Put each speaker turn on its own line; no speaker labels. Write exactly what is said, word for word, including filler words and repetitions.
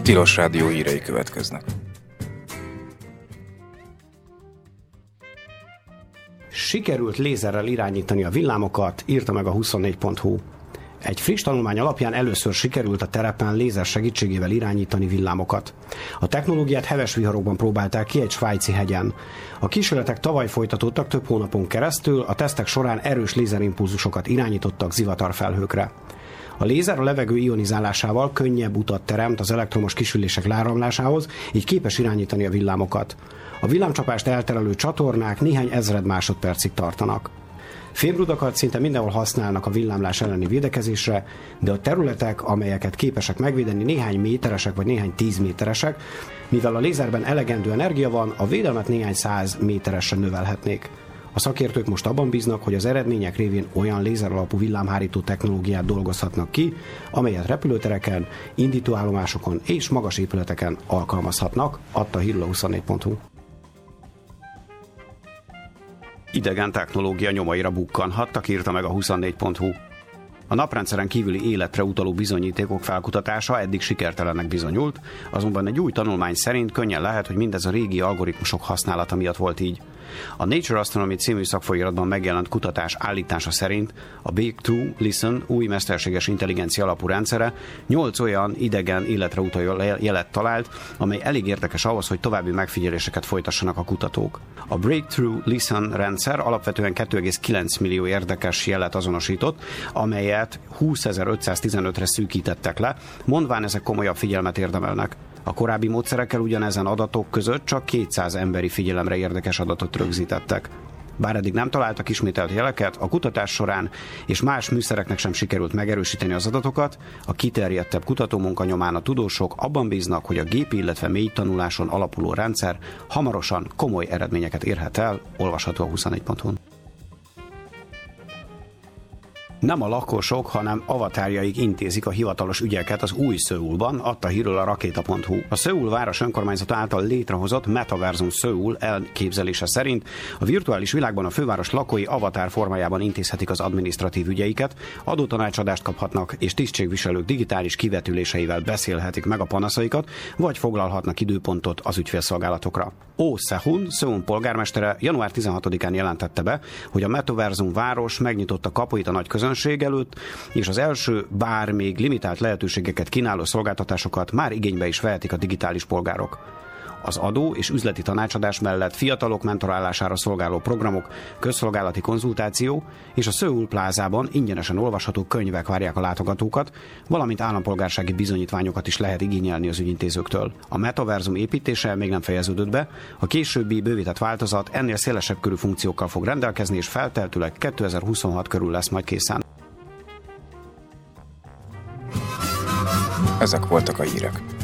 Tilos Rádió hírei következnek.
Sikerült lézerrel irányítani a villámokat, írta meg a huszonnégy pont hu. Egy friss tanulmány alapján először sikerült a terepen lézer segítségével irányítani villámokat. A technológiát heves viharokban próbálták ki egy svájci hegyen. A kísérletek tavaly folytatódtak több hónapon keresztül, a tesztek során erős lézerimpulzusokat irányítottak zivatarfelhőkre. A lézer a levegő ionizálásával könnyebb utat teremt az elektromos kisülések leáramlásához, így képes irányítani a villámokat. A villámcsapást elterelő csatornák néhány ezred másodpercig tartanak. Fémrudakat szinte mindenhol használnak a villámlás elleni védekezésre, de a területek, amelyeket képesek megvédeni, néhány méteresek vagy néhány tíz méteresek, mivel a lézerben elegendő energia van, a védelmet néhány száz méteresre növelhetnék. A szakértők most abban bíznak, hogy az eredmények révén olyan lézeralapú villámhárító technológiát dolgozhatnak ki, amelyet repülőtereken, indítóállomásokon és magas épületeken alkalmazhatnak, adta hírül a huszonnégy pont hu. Idegen technológia nyomaira bukkanhattak, írta meg a huszonnégy pont hu. A naprendszeren kívüli életre utaló bizonyítékok felkutatása eddig sikertelennek bizonyult, azonban egy új tanulmány szerint könnyen lehet, hogy mindez a régi algoritmusok használata miatt volt így. A Nature Astronomy című szakfolyiratban megjelent kutatás állítása szerint a Big True Listen új mesterséges intelligencia alapú rendszere nyolc olyan idegen életre utaló jelet talált, amely elég érdekes ahhoz, hogy további megfigyeléseket folytassanak a kutatók. A Breakthrough Listen rendszer alapvetően két egész kilenc millió érdekes jelet azonosított, amelyet húszezer-ötszáztizenötre szűkítettek le, mondván ezek komolyabb figyelmet érdemelnek. A korábbi módszerekkel ugyanezen adatok között csak kétszáz emberi figyelemre érdekes adatot rögzítettek. Bár eddig nem találtak ismételt jeleket, a kutatás során és más műszereknek sem sikerült megerősíteni az adatokat, a kiterjedtebb kutatómunka nyomán a tudósok abban bíznak, hogy a gépi, illetve mély tanuláson alapuló rendszer hamarosan komoly eredményeket érhet el, olvasható a huszonnégy pont hu-n. Nem a lakosok, hanem avatárjaik intézik a hivatalos ügyeket az új Szöulban, adta hírül a rakéta pont hu. A Szöul város önkormányzata által létrehozott Metaversum Szöul elképzelése szerint a virtuális világban a főváros lakói avatár formájában intézhetik az adminisztratív ügyeiket, adótanácsadást kaphatnak, és tisztségviselők digitális kivetüléseivel beszélhetik meg a panaszaikat, vagy foglalhatnak időpontot az ügyfélszolgálatokra. Ó Sehun, Szöul polgármestere január tizenhatodikán jelentette be, hogy a Metaversum város megnyitotta kapuit a nagy közönség előtt, és az első, bár még limitált lehetőségeket kínáló szolgáltatásokat már igénybe is vehetik a digitális polgárok. Az adó és üzleti tanácsadás mellett fiatalok mentorálására szolgáló programok, közszolgálati konzultáció és a Szöul plázában ingyenesen olvasható könyvek várják a látogatókat, valamint állampolgársági bizonyítványokat is lehet igényelni az ügyintézőktől. A metaverzum építése még nem fejeződött be, a későbbi bővített változat ennél szélesebb körű funkciókkal fog rendelkezni, és feltehetőleg kétezer-huszonhat körül lesz majd készen.
Ezek voltak a hírek.